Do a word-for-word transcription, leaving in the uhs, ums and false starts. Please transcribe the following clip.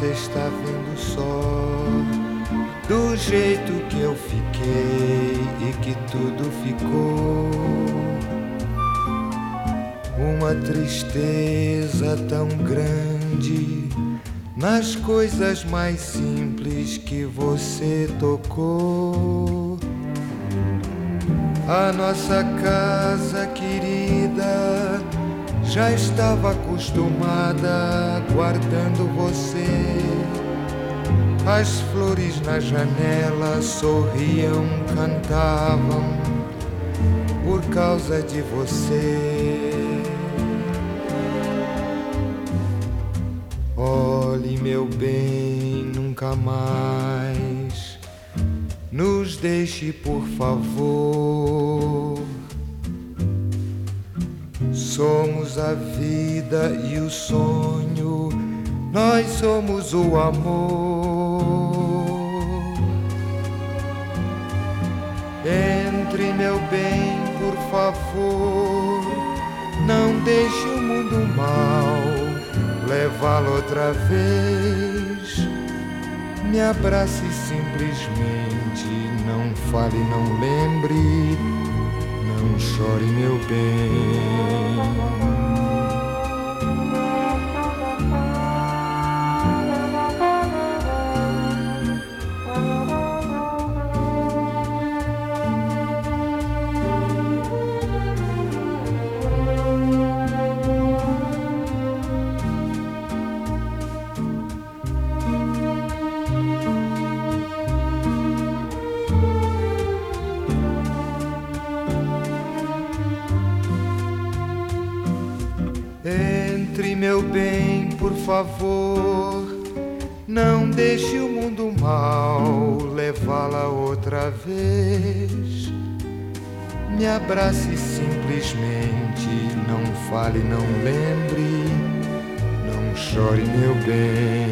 você está vendo só, do jeito que eu fiquei e que tudo ficou. Uma tristeza tão grande nas coisas mais simples que você tocou. A nossa casa querida já estava acostumada guardando você. As flores na janela sorriam, cantavam por causa de você. Olhe, meu bem, nunca mais nos deixe, por favor. Somos a vida e o sonho, nós somos o amor. Entre, meu bem, por favor, não deixe o mundo mal levá-lo outra vez. Me abrace simplesmente, não fale, não lembre, não chore, meu bem. Entre, meu bem, por favor, não deixe o mundo mal levá-la outra vez. Me abrace simplesmente, não fale, não lembre, não chore, meu bem.